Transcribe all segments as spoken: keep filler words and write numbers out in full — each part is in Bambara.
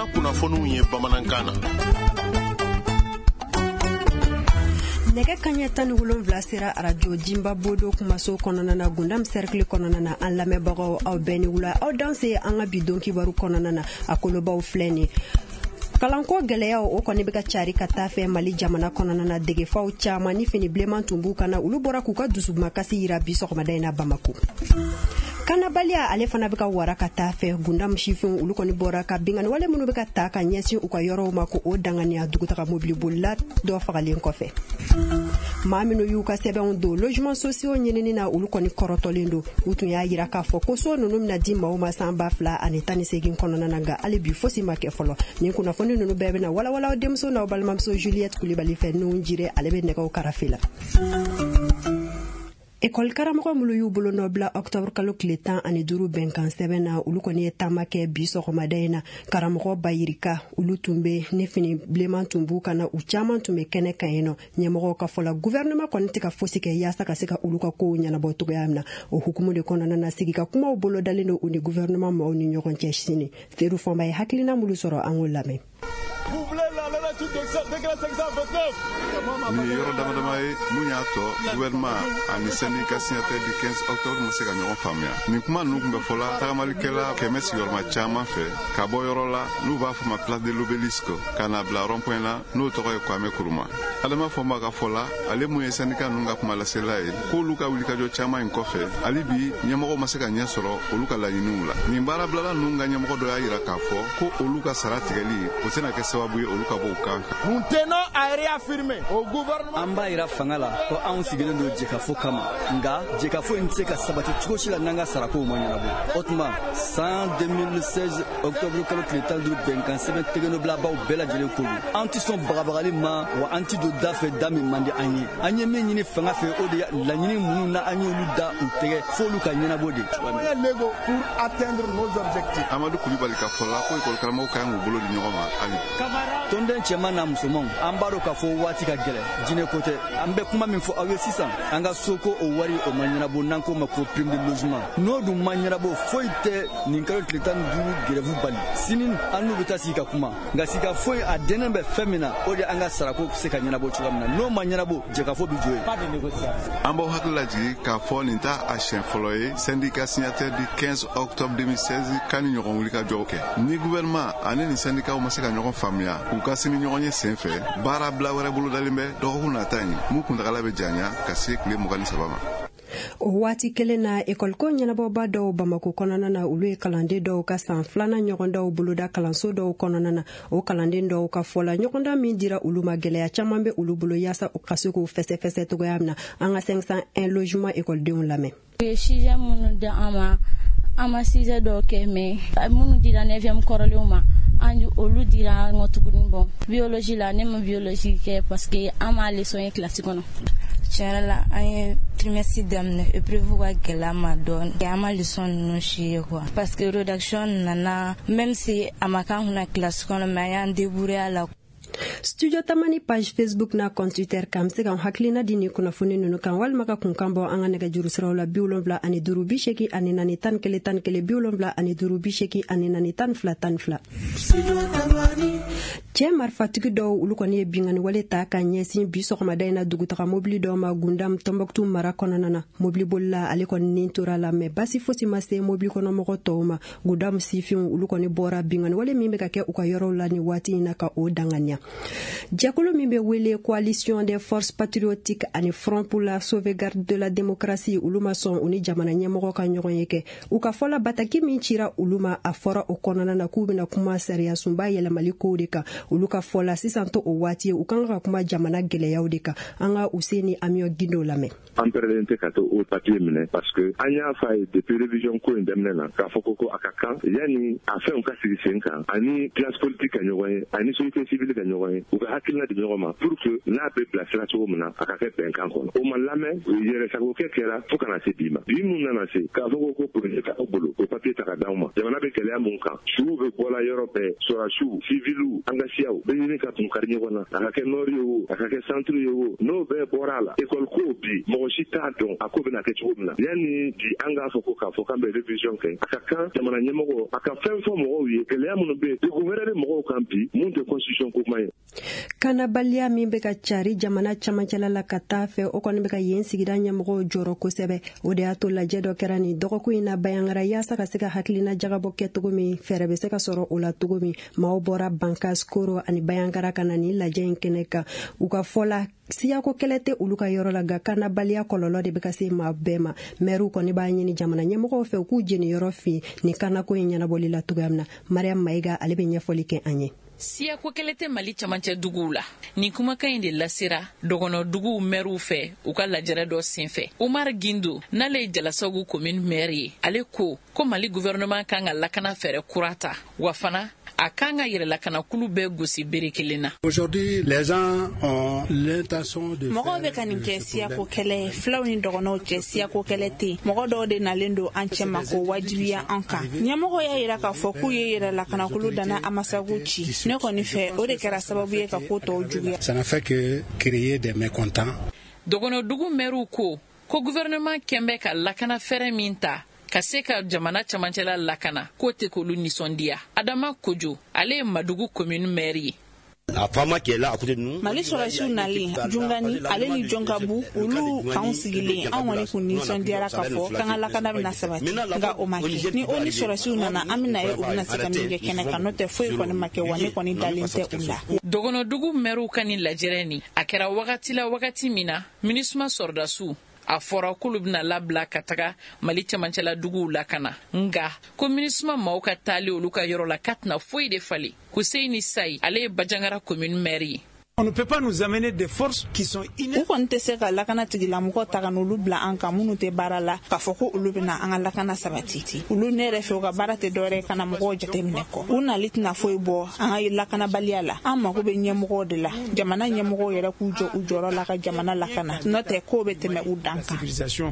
kunnafoniw ye bamanankan na. Nɛgɛ kaɲɛ tan ni wolonwula sera arajo Jimba Bodo kumaso kɔnɔna na Gundam Cercle kɔnɔna na an lamɛnbagaw aw bɛɛ ni wula aw dan se an ka bi don kibaru kɔnɔna na a kolobaw filɛ ni kalanko gɛlɛyaw o kɔni bɛ ka cari ka taa fɛ Mali jamana kɔnɔna na degefaw caman ni fini bilenman tun b'u kana olu bɔra k'u ka dusumakasi yira bi sɔgɔmada in na Bamako. Kanabaliya ale fana bɛ ka wara ka taa fɛ Gundam sifinw olu kɔni bɔra ka bingani wale minnu bɛ ka taa ka ɲɛsin u ka yɔrɔw ma ko o danganiya dugutaga mobili bolila dɔ fagalen kɔfɛ. Maa minnu y'u ka sɛbɛnw don logement sociaux ɲinini na olu kɔni kɔrɔtɔlen don u tun y'a yira k'a fɔ ko so ninnu bɛna di maaw ma san ba fila ani tan ni segin kɔnɔna na nka hali bi fosi ma kɛ fɔlɔ nin kunnafoni ninnu bɛɛ bɛna walawala denmuso n'aw balimamuso Juliette Kulibali fɛ n'u jire ale bɛ nɛgɛw karafe la. École karamɔgɔ minnu y'u bolo nɔ bila octobre kalo tile tan ani duuru bɛnkan sɛbɛn na olu kɔni ye taama kɛ bi sɔgɔmada in na karamɔgɔ Bayirika olu tun bɛ ne fini bilenman tun b'u kana u caman tun bɛ kɛnɛ kan yen nɔ ɲɛmɔgɔw ka fɔla gouvernement kɔni tɛ ka fosi kɛ yaasa ka se ka olu ka kow ɲɛnabɔ cogoya min na o hukumu de kɔnɔna na sigi ka kumaw bolo dalen don u ni gouvernement maaw ni ɲɔgɔn cɛ sini Seydou Fɔnba ye hakilina minnu sɔrɔ an k'o lamɛn. Ni yɔrɔ dama dama ye mun y'a tɔ gouvernement ani syndicat signataire du quinze octobre ma se ka ɲɔgɔn faamuya nin kuma ninnu tun bɛ fɔla tagamalikɛla kɛmɛ sigiyɔrɔma caman fɛ ka bɔ yɔrɔ la n'u b'a fɔ ma place de l'obélisque ka na bila rond point la n'o tɔgɔ ye Kwame Nkrumah. Adama Fɔnba ka fɔ la ale mun ye syndicat ninnu ka kuma lasela ye k'olu ka wulikajɔ caman in kɔfɛ hali bi ɲɛmɔgɔw ma se ka ɲɛ sɔrɔ olu ka laɲiniw la nin baarabilala ninnu ka ɲɛmɔgɔ dɔ y'a yira k'a fɔ ko olu ka sara tigɛli o tɛna kɛ sababu ye olu ka bɔ u kan. Nous tenons à réaffirmer au gouvernement an b'a yira fanga la ko anw sigilen don jɛkafo kama nka jɛkafo in tɛ se ka sabati cogo si la n'an ka sarakow ma ɲɛnabɔ o tuma san deux mille seize octobre kalo tile tan duuru bɛnkan sɛbɛn tɛgɛnɔbilabaw bɛɛ lajɛlen ko don an tɛ sɔn bagabagali ma wa an tɛ don da fɛ da min man di an ye an ye min ɲini fanga fɛ o de laɲini minnu na an y'olu da u tɛgɛ f'olu ka ɲɛnabɔ de. pour atteindre nos objectifs. Amadou Kulibali ka fɔ la ko école karamɔgɔw ka ɲi k'u bolo di ɲɔgɔn ma hali bi. Tɔnden cɛman n'a musomanw an b'a dɔn k'a fɔ waati ka gɛlɛ jinɛ ko tɛ an bɛ kuma min fɔ aw ye sisan an ka so ko o wari o ma ɲɛnabɔ n'an ko ma ko prime de logement n'o dun ma ɲɛnabɔ foyi tɛ nin kalo tile tan ni duuru grève bali sini an n'u bɛ taa sigi ka kuma nka sigi ka foyi a dɛnnen bɛ fɛn min na o de an ka sarako se ka ɲɛnabɔ cogoya min na n'o ma ɲɛnabɔ jɛkafo bi jɔ yen. An b'aw hakili lajigi k'a fɔ nin t'a a siɲɛ fɔlɔ ye syndicat signataire du quinze octobre deux mille seize ka ni ɲɔgɔn wulikajɔw kɛ ni gouvernement ani ni syndicat ma se ka ɲɔgɔn faamuya u ka sini ɲɔgɔn ye sen fɛ baara bila wɛrɛ bolo dalen bɛ dɔgɔkun nata in mun kuntagala bɛ janya ka se tile mugan ni saba ma. O waati kelen na école ko ɲɛnabɔba dɔw Bamako kɔnɔna na olu ye kalanden dɔw ka san filanan ɲɔgɔn dɔw boloda kalanso dɔw kɔnɔna na o kalanden dɔw ka fɔla ɲɔgɔndan min dira olu ma gɛlɛya caman bɛ olu bolo yaasa u ka se k'u fɛsɛfɛsɛ cogoya min na an ka cinq cent un logement écoledenw lamɛn. Sixième minnu di an ma an ma sixième dɔw kɛ mais minnu dira neuvième kɔrɔlenw ma an olu dira an ka tuguni bɔn biologie la ne ma biologie kɛ parce que an ma leçon ye classe kɔnɔ. Tiɲɛ la an ye trimestre daminɛ épreuve ka gɛlɛya ma dɔɔni an ma leçon ninnu si ye quoi parce que rédaction nana même si a ma k'an kunna classe kɔnɔ mais an y'an débrouiller a la. Studio Tamani page Facebook na compte Twitter kam se kan hakilina di ni kunnafoni nunu kan walima ka kunkan bɔ an ka nɛgɛjuru siraw la bi wolonwula ani duuru bi seegin ani naani tan kelen tan kelen bi wolonwula ani duuru bi seegin ani naani tan fila tan fila. Cɛ marifatigi dɔw olu kɔni ye bingani wale ta ka ɲɛsin bi sɔgɔmada in na dugutaga mobili dɔw ma Gundam Tombouctou mara kɔnɔna na mobili bolila ale kɔni nin tora la mais basi fosi ma se mobili kɔnɔ mɔgɔ tɔw ma Gundam sifinw olu kɔni bɔra bingani wale min bɛ ka kɛ u ka yɔrɔw la ni waati in na ka o danganiya. Jɛkulu min bɛ wele coalition des forces patriotiques ani front pour la sauvegarde de la démocratie olu ma sɔn u ni jamana ɲɛmɔgɔ ka ɲɔgɔn ye kɛ u ka fɔla bataki min cira olu ma a fɔra o kɔnɔna na k'u bɛna kuma sariya sunba yɛlɛmali kow de kan olu ka fɔla sisan to o waati u kan ka kuma jamana gɛlɛyaw de kan an ka Useni Amiyo Gindo lamɛn. An pɛrɛlen tɛ ka to o papier minɛ parce que an y'a fɔ a ye depuis révision ko in daminɛ na k'a fɔ ko ko a ka kan yanni a fɛnw ka sigi sen kan ani classe politique ka ɲɔgɔn ye ani société civile ka ɲɔgɔn ɲɔgɔn ye u ka hakilina di ɲɔgɔn ma pour que n'a bɛ bilasira cogo min na a ka kɛ bɛnkan kɔnɔ o ma lamɛn yɛrɛsagokɛ kɛra fo kana se bi ma bi mun nana se k'a fɔ ko projet t'aw bolo o papier ta ka d'aw ma jamana bɛ gɛlɛya mun kan suw bɛ bɔla yɔrɔ bɛɛ sɔrasiw civiliw engagés bɛɛ ɲini ka tun kari ɲɔgɔn na a ka kɛ nord ye o a ka kɛ centre ye o n'o bɛɛ bɔra a la école ko bi mɔgɔ si t'a dɔn a ko bɛna kɛ cogo min na yanni bi an k'a fɔ ko k'a fɔ k'an bɛ révision kɛ a ka kan jamana ɲɛmɔgɔ a ka fɛn fɔ mɔgɔw ye gɛlɛya minnu bɛ yen degun wɛrɛ bɛ mɔgɔw kan bi mun tɛ constitution ko kuma ye. Kannabaliya min bɛ ka cari jamana camancɛla la ka taa fɛ o kɔni bɛ ka yen sigida ɲɛmɔgɔw jɔrɔ kosɛbɛ o de y'a to lajɛ dɔ kɛra nin dɔgɔkun in na Bayangara yaasa ka se ka hakilina jagabɔ kɛ cogo min fɛɛrɛ bɛ se ka sɔrɔ o la cogo min maaw bɔra Bankas Koro ani Bayangara ka na nin lajɛ in kɛnɛ kan u ka fɔ la siyako kɛlɛ tɛ olu ka yɔrɔ la nka kannabaliya kɔlɔlɔ de bɛ ka se maa bɛɛ ma mɛriw kɔni b'a ɲini jamana ɲɛmɔgɔw fɛ u k'u jeni yɔrɔ fin nin kannako in ɲɛnabɔli la cogoya min na Mariam Maiga ale bɛ ɲɛfɔli kɛ an ye. Siyako kɛlɛ tɛ Mali camancɛ duguw la nin kumakan in de lasera dɔgɔnɔ duguw mɛriw fɛ u ka lajɛrɛ dɔ senfɛ Umar Gindo n'ale ye Jalasagu commune maire ye ale ko ko Mali gouvernement kan ka lakana fɛɛrɛ kura ta wa fana a kan ka yɛrɛlakana kulu bɛɛ gosi bere kelen na. Aujourd'hui les gens ont l'intention de mɔgɔw bɛ ka nin kɛ siyako kɛlɛ filaw ni dɔgɔnɔw cɛ siyako kɛlɛ tɛ mɔgɔ dɔw de nalen don an cɛ ma ko wajibiya an kan ɲɛmɔgɔ y'a yira k'a fɔ k'u ye yɛrɛlakana kulu dana amasagu ci ne kɔni fɛ o de kɛra sababu ye ka ko tɔw juguya. Ça n'a fait que créer des mécontents. dɔgɔnɔ dugu mɛriw ko ko gouvernement kɛn bɛ ka lakana fɛɛrɛ min ta ka se ka jamana camancɛla lakana k'o tɛ k'olu nisɔndiya. Adama Kojo ale ye Madugu commune maire ye. Mali sɔrɔsiw nalen Jungani ale ni Jongabu olu k'anw sigilen anw kɔni kun nisɔndiyara k'a fɔ k'an ka lakana bɛna sabati nka o ma kɛ ni o ni sɔrɔsiw nana an bɛna ye u bɛna se ka min kɛ kɛnɛ kan n'o tɛ foyi kɔni ma kɛ wa ne kɔni dalen tɛ u la. dɔgɔnɔdugu mɛriw ka nin lajɛrɛ nin a kɛra wagati la wagati min na minisuma sɔrɔdasiw a fɔra k'olu bɛna labila ka taga Mali camancɛla duguw lakana nga ko minisuma maaw ka taali olu ka yɔrɔ la ka tɛna foyi de fali Husseini Sayi ale ye Bajangara commune maire ye. On ne peut pas nous amener des forces qui sont inutiles. U kɔni tɛ se ka lakana tigilamɔgɔ ta ka n'olu bila an kan minnu tɛ baara la k'a fɔ ko olu bɛna an ka lakana sabati olu ne yɛrɛ fɛ u ka baara tɛ dɔwɛrɛ kana mɔgɔw jateminɛ kɔ u nali tɛna foyi bɔ an ka lakanabaliya la an mako bɛ ɲɛmɔgɔw de la jamana ɲɛmɔgɔw yɛrɛ k'u jɔ u jɔyɔrɔ la ka jamana lakana n'o tɛ kow bɛ tɛmɛ u dan kan.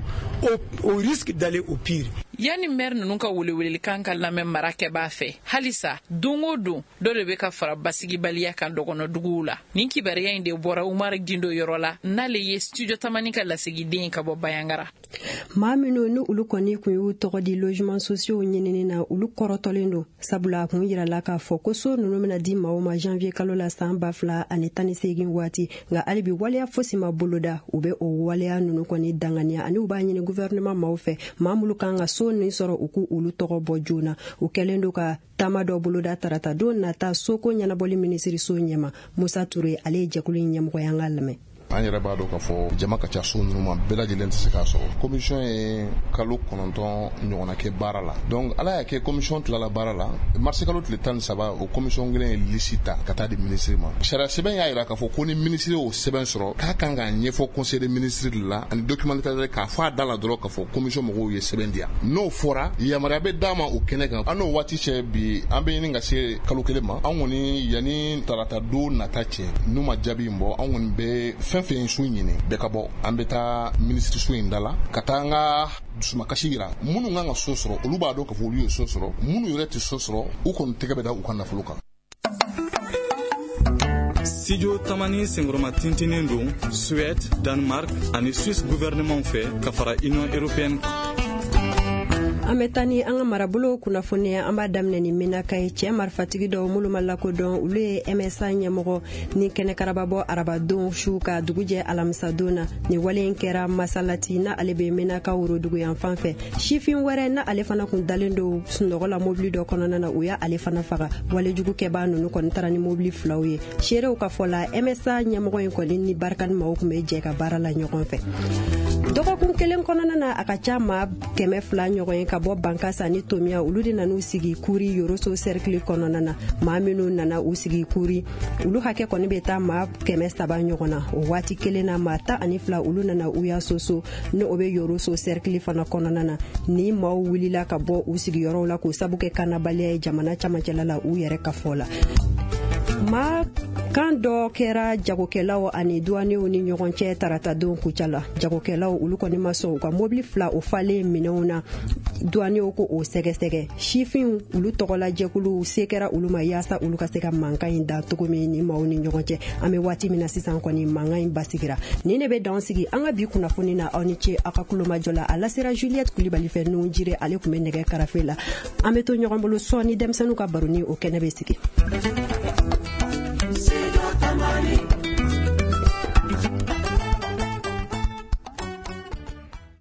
Au risque d'aller au pire. Yani maire ninnu ka welewelekan ka lamɛn mara kɛbaa fɛ halisa don o don dɔ de bɛ ka fara basigibaliya kan dɔgɔnɔduguw la nin kibariya in de bɔra Umar Gindo yɔrɔ la n'ale ye studio tamani ka lasigiden ka bɔ Bayangara. maa minnu ni olu kɔni kun y'u tɔgɔ di logement sociaux ɲinini na olu kɔrɔtɔlen don sabula a kun yirala k'a fɔ ko so ninnu bɛna di maaw ma janvier kalo la san ba fila ani tan ni seegin waati nka hali bi waleya fosi ma boloda u bɛ o waleya ninnu kɔni danganiya ani u b'a ɲini gouvernement maaw fɛ maa minnu kan ka so nin sɔrɔ u k'u olu tɔgɔ bɔ joona u kɛlen don ka taama dɔ boloda tarata don nata soko ɲɛnabɔli minisiriso ɲɛma Musa Ture ale ye jɛkulu in ɲɛmɔgɔ ye an ka lamɛn. an yɛrɛ b'a dɔn k'a fɔ jama ka ca so ninnu ma bɛɛ lajɛlen tɛ se k'a sɔrɔ commission ye kalo kɔnɔntɔn ɲɔgɔnna kɛ baara la donc ala y'a kɛ commission tilala baara la marisi kalo tile tan ni saba o commission kelen ye lisi ta ka taa di ministre ma sariya sɛbɛn y'a jira k'a fɔ ko ni ministre y'o sɛbɛn sɔrɔ k'a kan k'a ɲɛfɔ conseil des ministres de la ani documentaire k'a fɔ a da la dɔrɔn k'a fɔ commission mɔgɔw ye sɛbɛn di yan n'o fɔra yamaruya bɛ d'a ma o kɛnɛ kan an n'o waati cɛ bi an bɛ ɲini ka se kalo kelen ma an kɔni yanni tarata don nata cɛ n'u ma jaabi in bɔ an kɔni bɛ fɛn fɛn su ɲini bɛɛ ka bɔ an bɛ taa ministre so in da la ka taa an ka dusumakasi yira minnu kan ka so sɔrɔ olu b'a dɔn k'a fɔ olu ye so sɔrɔ minnu yɛrɛ tɛ so sɔrɔ u kɔni tɛgɛ bɛ da u ka nafolo kan. Studio Tamani Sengroma tintinin don Suède, Danemark ani Suisse gouvernement fɛ ka fara Union européenne. An bɛ taa ni an ka marabolo kunnafoniya an b'a daminɛ ni Menaka ye cɛ marifatigi dɔw minnu ma lakodɔn olu ye M S A ɲɛmɔgɔ ni kɛnɛkaraba bɔ arabadon su ka dugu jɛ alamisadon na ni wale in kɛra Masalati na ale bɛ Menaka worodugu yan fan fɛ sifin wɛrɛ na ale fana kun dalen don sunɔgɔ la mobili dɔ kɔnɔna na u y'a ale fana faga walejugu kɛbaa ninnu kɔni taara ni mobili filaw ye seerew ka fɔ la M S A ɲɛmɔgɔ in kɔni ni barika ni maaw kun bɛ jɛ ka baara la ɲɔgɔn fɛ dɔgɔkun kelen kɔnɔna na a ka ca maa kɛmɛ fila ɲɔgɔn ye ka bɔ Bankasa ni Tomiya olu de nana u sigi Kuri Yoroso cercle kɔnɔna na maa minnu nana u sigi Kuri olu hakɛ kɔni bɛ taa maa kɛmɛ saba ɲɔgɔn na o waati kelen na maa tan ani fila olu nana u ya soso ni o bɛ Yoroso cercle fana kɔnɔna na ni maaw wulila ka bɔ u sigiyɔrɔw la k'o sabu kɛ kannabaliya ye jamana camancɛla la u yɛrɛ ka fɔ la maa kan dɔ kɛra jagokɛlaw ani douaniers ni ɲɔgɔn cɛ tarata don kuca la. Jagokɛlaw olu kɔni ma sɔn u ka mobili fila o falen minɛnw na. Douaniers ko o sɛgɛsɛgɛ. Sifin olu tɔgɔla jɛkulu se kɛra olu ma yaasa olu ka se ka mankan in da cogo min ni maaw ni ɲɔgɔn cɛ. An bɛ waati min na sisan kɔni mankan in basigira. Ni ne bɛ dan sigi an ka bi kunnafoni na aw ni ce aw ka kulomajɔ la. A lasera Juliette Kulibali fɛ nu jire ale kun bɛ nɛgɛ karafe la. An bɛ to ɲɔgɔn bolo sɔɔni denmisɛnninw ka baro ni o kɛnɛ bɛ sigi.